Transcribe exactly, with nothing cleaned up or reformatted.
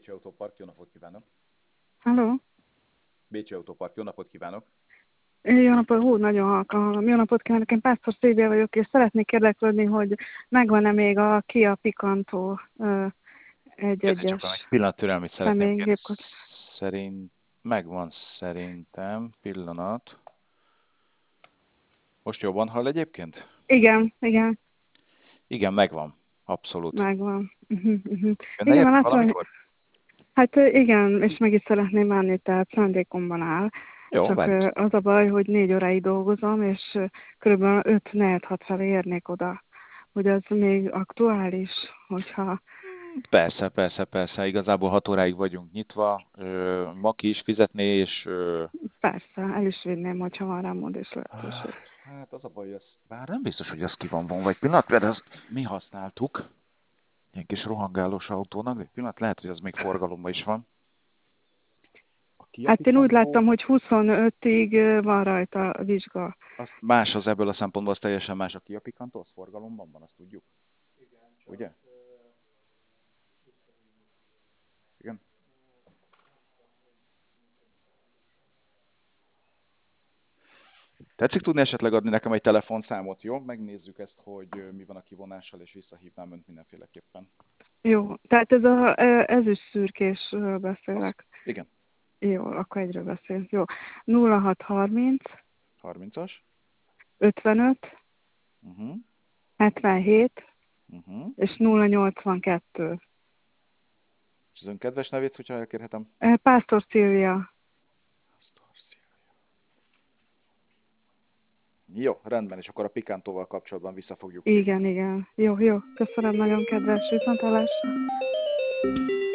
Bécsi Autópark, jó napot kívánok! Halló? Bécsi Autópark, jó napot kívánok! Jó napot, hú, nagyon halkan hallom. Jó napot kívánok, én Pásztor Szilvia vagyok, és szeretnék érdeklődni, hogy megvan-e még a Kia Picanto uh, Kezdjük csak valami egy-egyes pillanat türelmét szeretném kérni. személygépkocsi. Szerint megvan szerintem. Pillanat. Most jobban hall egyébként? Igen, igen, Igen, megvan. Abszolút. megvan. Uh-huh, uh-huh. Jönne Igen, mert érte látom, hogy valamikor? hát ö, igen, és meg is szeretném venni, tehát szándékomban áll. Jó, Csak várjuk. ö, az a baj, hogy négy óráig dolgozom, és ö, körülbelül öt négy hat felé érnék oda. Hogy az még aktuális, hogyha... Persze, persze, persze. Igazából hat óráig vagyunk nyitva. Ö, ma ki is fizetné, és... Ö, Persze, el is vinném, hogyha van rá mód és lehetőség. hát az a baj, az... Bár nem biztos, hogy az ki van vonva. Egy pillanat, mert azt mi használtuk. Ilyen kis rohangálós autónak. Egy pillanat, lehet, hogy az még forgalomban is van. A Kia Hát én úgy Picanto, láttam, hogy huszonötig ö, van rajta a vizsga. az más az ebből a szempontból, az teljesen más. A Kia Picanto, az forgalomban van, azt tudjuk. Ugye? Igen. Tetszik tudni esetleg adni nekem egy telefonszámot, jó? Megnézzük ezt, hogy ö, mi van a kivonással, és visszahívnám önt mindenféleképpen. Jó, tehát ez a ö, ezüst szürkésről Az. beszélek. Igen. Jó, akkor egyről beszélünk. Jó. nulla hat harminc, harmincas. ötvenöt, Uh-huh. hetvenhét Uh-huh. és nulla nyolcvankettő. És az ön kedves nevét, hogyha elkérhetem? Ö, Pásztor Szilvia. Pastor Szilvia. Jó, rendben, és akkor a Picantóval kapcsolatban vissza fogjuk hívni. Igen, igen. Jó, jó. Köszönöm, nagyon kedves. Viszontlátásra.